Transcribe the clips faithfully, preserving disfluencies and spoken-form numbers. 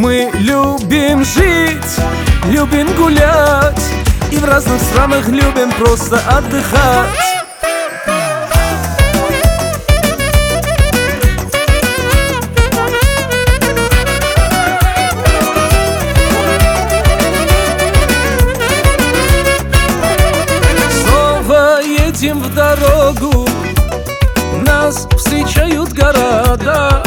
Мы любим жить, любим гулять, и в разных странах любим просто отдыхать. Снова едем в дорогу, нас встречают города.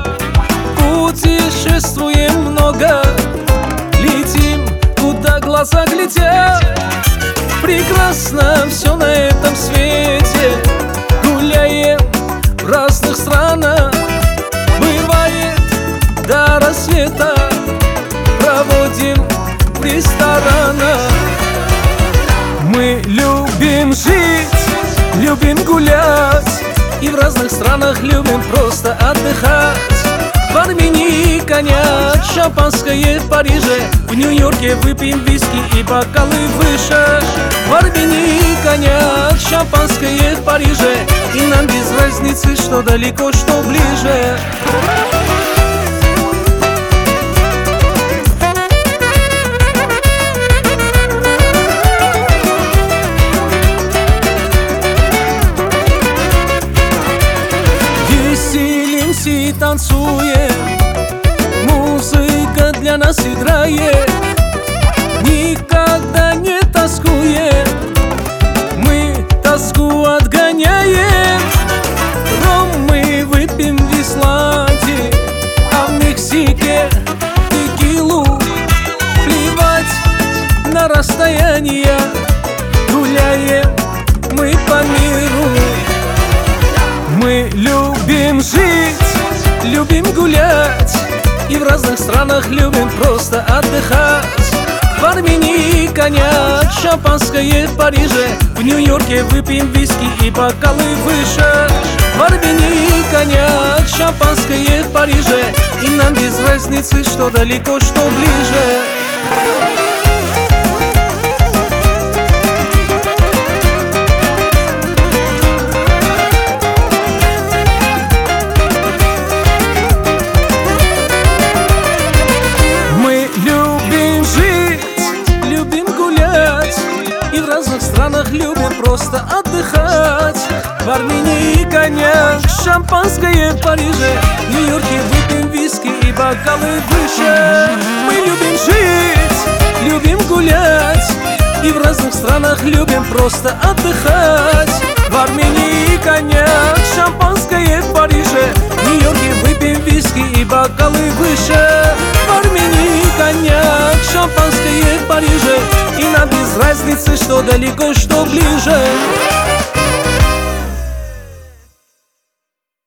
Путешествуем много, летим, куда глаза глядят. Прекрасно все на этом свете, гуляем в разных странах. Бывает до рассвета, проводим в ресторанах. Мы любим жить, любим гулять, и в разных странах любим просто отдыхать. В Армении коньяк, шампанское в Париже, в Нью-Йорке выпьем виски и бокалы выше. В Армении коньяк, шампанское в Париже, и нам без разницы, что далеко, что ближе. Веселимся и танцуем, музыка для нас играет, никогда не тоскуем, мы тоску отгоняем. Ром мы выпьем в Исландии, а в Мексике текилу. Плевать на расстояние, гуляем мы по миру. Мы любим жить, любим гулять, и в разных странах любим просто отдыхать. В Армении коньяк, шампанское в Париже, в Нью-Йорке выпьем виски и бокалы выше. В Армении коньяк, шампанское в Париже, и нам без разницы, что далеко, что ближе. И в разных странах любим просто отдыхать. В Армении коньяк, шампанское в Париже, в Нью-Йорке выпьем виски и бокалы выше. Мы любим жить, любим гулять, и в разных странах любим просто отдыхать. В Армении коньяк, шампанское в Париже, в Нью-Йорке выпьем виски и бокалы выше. В Армении коньяк, шампанское в Париже, и нам без разницы, что далеко, что ближе.